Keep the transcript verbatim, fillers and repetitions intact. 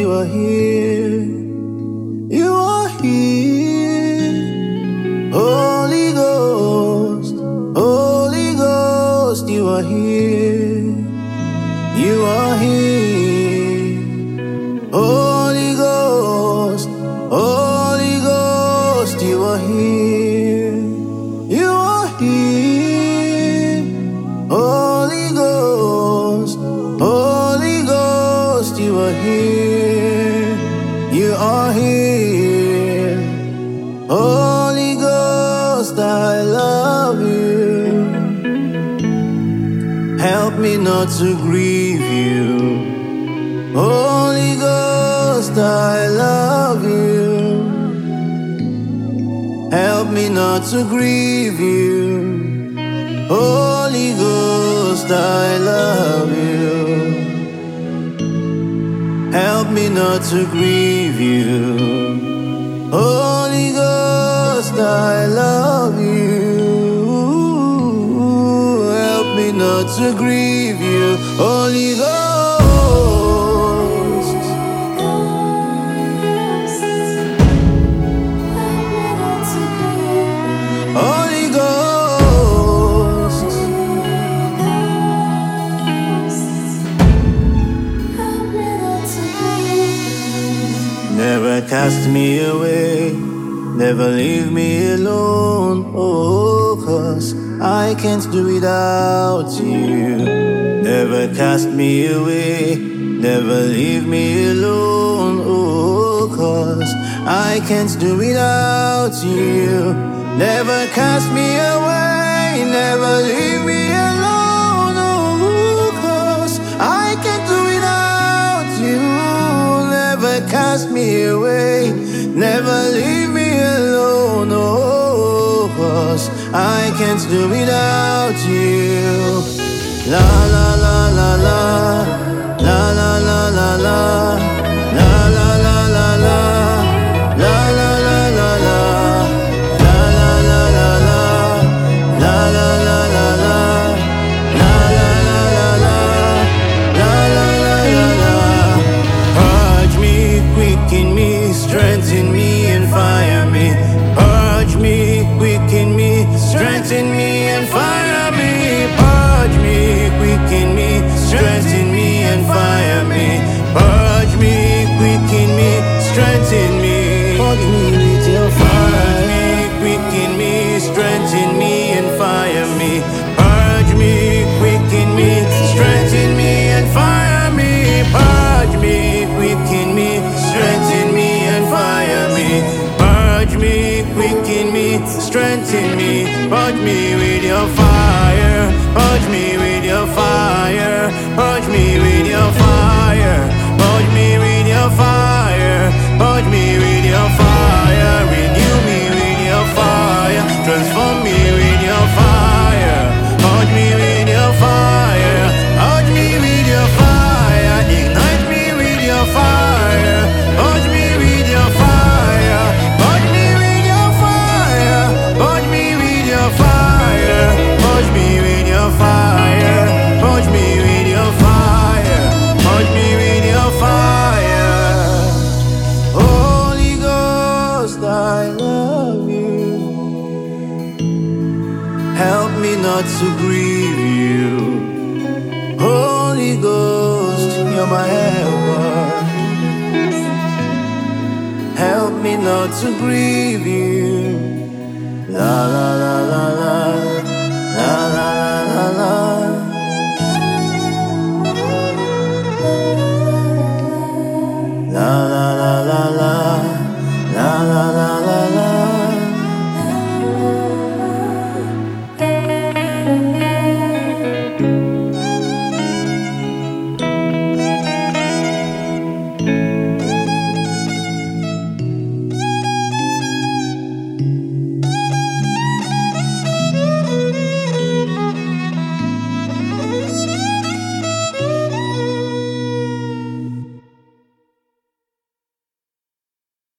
you are here. You are here. Holy Ghost, Holy Ghost, you are here. You are here. Holy Ghost, Holy Ghost, you are here. You are here. Holy Ghost, Holy Ghost, you are here. You are here. Holy Ghost, I love you. Help me not to grieve you. Holy Ghost, I love you. Help me not to grieve you. Holy Ghost, I love you. Help me not to grieve you. Holy Ghost, I love you. Help me not to grieve you. Holy Ghost. Holy Ghost. Never cast me away, never leave me alone. Oh, 'cause I can't do without you. Never cast me away, never leave me alone. Oh, 'cause I can't do without you. Never cast me away, never leave me alone. Oh, 'cause I can't do without you. Never cast me away, never leave me alone. Oh, 'cause I can't do without you. La la la la la, la la la la la, la la la la la, la la la la la, la la la la la, la la la la la, la la la la la, la la la la la. Purge me, quicken me, strengthen me and fire me. Purge me, quicken me, strengthen me and fire me. Purge me, quicken me, strengthen me and fire me. Purge me, quicken me, strengthen me. Purge me with your fire. Purge me, quicken me, strengthen me and fire me. Purge me, quicken me, strengthen me and fire me. Purge me, quicken me, strengthen me and fire me. Purge me, quicken me, strengthen me. Purge me with your fire. Purge me with your fire. Purge me with your fire. Purge me with your fire. Purge me with your fire. Renew me with your fire. Transform me with your fire. Purge me with your fire. Purge me with your fire. Ignite me with your fire. Purge me with your fire. Purge me with your fire. Purge me with your fire. Purge me with your fire. Purge me with your fire. Purge me with your fire. Holy Ghost, I love you. Help me not to grieve you. Holy Ghost, you're my helper. Help me not to grieve you. La la la.